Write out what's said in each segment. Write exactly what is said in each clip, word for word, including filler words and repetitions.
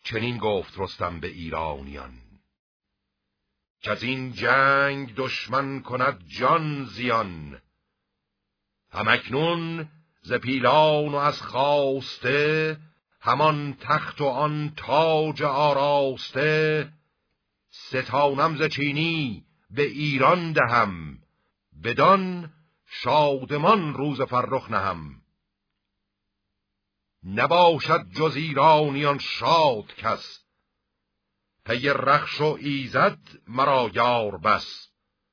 چنین گفت رستم به ایرانیان که از این جنگ دشمن کند جان زیان. همکنون ز پیلان و از خواسته همان تخت و آن تاج آراسته. ستانم ز چینی به ایران دهم بدان شادمان روز فرخ نهم. نباشد جز ایرانیان شاد کس پی رخش و ایزد مرا یار بس.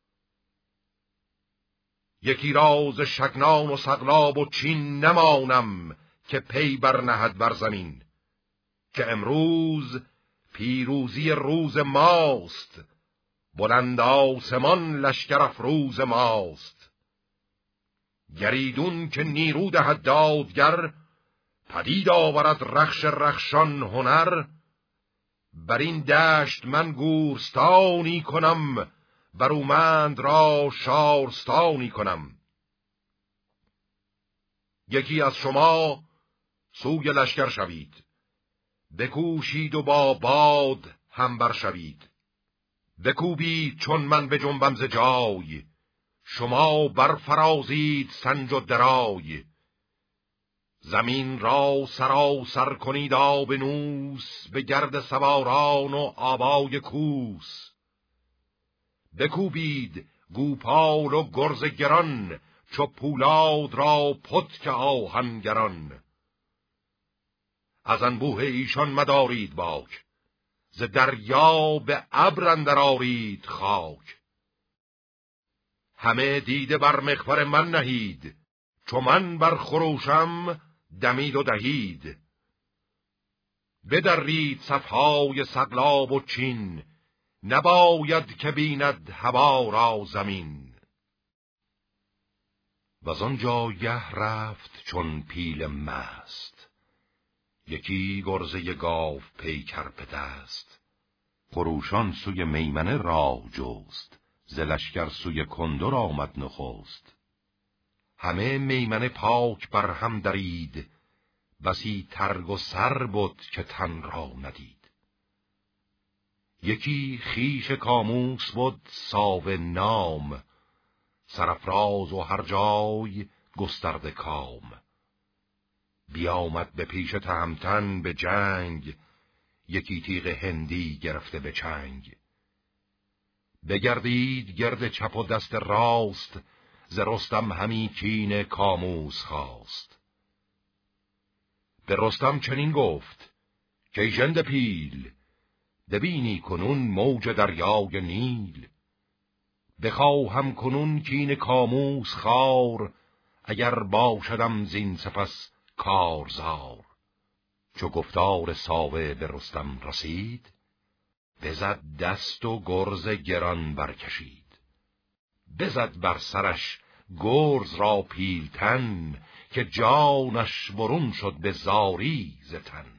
یکی راز شگنان و سقلاب و چین نمانم که پی بر نهد بر زمین. که امروز پیروزی روز ماست بلند آسمان لشکر افروز ماست. گریدون که نیرو دهد دادگر پدید آورد رخش رخشان هنر. بر این دشت من گورستانی کنم برومند را شارستانی کنم. یکی از شما سوی لشکر شوید بکوشید و با باد هم بر شوید. بکوبید چون من به جنبم ز جای شما برفرازید سنج و درای. زمین را سراسر کنید آب نوس به گرد سواران و آبای کوس. بکوبید گوپال و گرز گران چو پولاد را پتک آهنگران. از انبوه ایشان مدارید باک ز دریا به ابر اندر آرید خاک. همه دیده بر مغفر من نهید چو من بر خروشم دمید و دهید. بدرید صفهای سقلاب و چین نباید که بیند هوا را زمین. و آن جایه رفت چون پیل مست یکی گرزه گاو پیکر به دست. خروشان سوی میمنه راه جست ز لشکر سوی کندر آمد نخست. همه میمنه پاک بر هم درید بسی ترگ و سر بود که تن را ندید. یکی خیش کاموس بود ساو نام سرافراز و هر جای گسترده کام. بیامد به پیش تهمتن به جنگ یکی تیغ هندی گرفته به چنگ. بگردید گرد چپ و دست راست ز رستم همی کین کاموس خواست. به رستم چنین گفت که ژنده پیل ببینی کنون موج دریای نیل. بخواهم کنون کین کاموس خار اگر باشدم زین سپس کارزار. چو گفتار ساوه به رستم رسید بزد دست و گرز گران برکشید. بزد بر سرش گرز را پیلتن که جانش برون شد به زاری ز تن.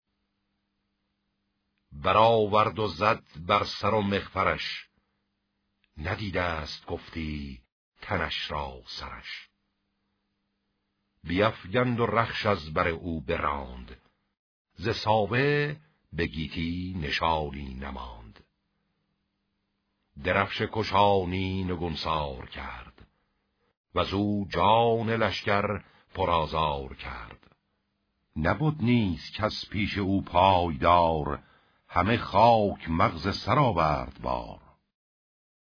برآورد و زد بر سر و مغفرش ندیده است گفتی تنش را سرش. بیفگند و رخش از بر او براند ز ساوه به گیتی نشانی نماند. درفش کشانی نگونسار کرد وز او جان لشکر پرآزار کرد. نبود نیز کس پیش او پایدار همه خاک مغز سر آورد بار.